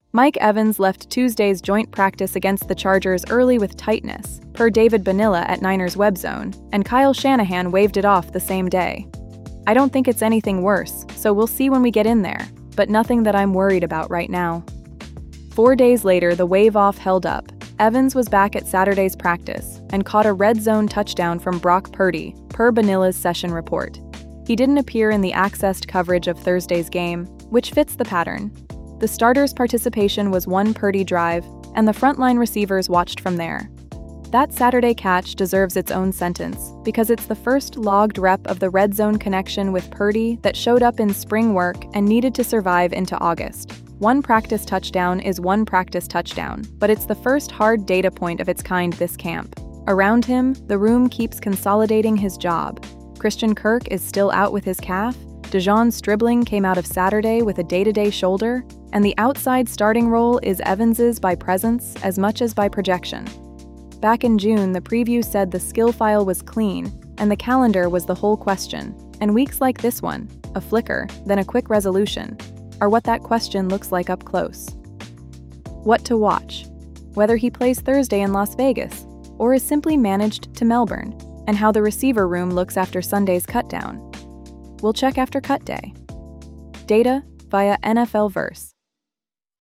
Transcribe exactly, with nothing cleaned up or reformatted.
Mike Evans left Tuesday's joint practice against the Chargers early with tightness, per David Bonilla at Niners WebZone, and Kyle Shanahan waved it off the same day. "I don't think it's anything worse, so we'll see when we get in there, but nothing that I'm worried about right now." Four days later, the wave-off held up. Evans was back at Saturday's practice and caught a red zone touchdown from Brock Purdy, per Bonilla's session report. He didn't appear in the accessed coverage of Thursday's game, which fits the pattern. The starter's participation was one Purdy drive, and the frontline receivers watched from there. That Saturday catch deserves its own sentence because it's the first logged rep of the red zone connection with Purdy that showed up in spring work and needed to survive into August. One practice touchdown is one practice touchdown, but it's the first hard data point of its kind this camp. Around him, the room keeps consolidating his job. Christian Kirk is still out with his calf, Dejon Stribling came out of Saturday with a day-to-day shoulder, and the outside starting role is Evans's by presence as much as by projection. Back in June, the preview said the skill file was clean, and the calendar was the whole question. And weeks like this one, a flicker, then a quick resolution, are what that question looks like up close. What to watch? Whether he plays Thursday in Las Vegas, or is simply managed to Melbourne, and how the receiver room looks after Sunday's cutdown. We'll check after cut day. Data via N F L Verse.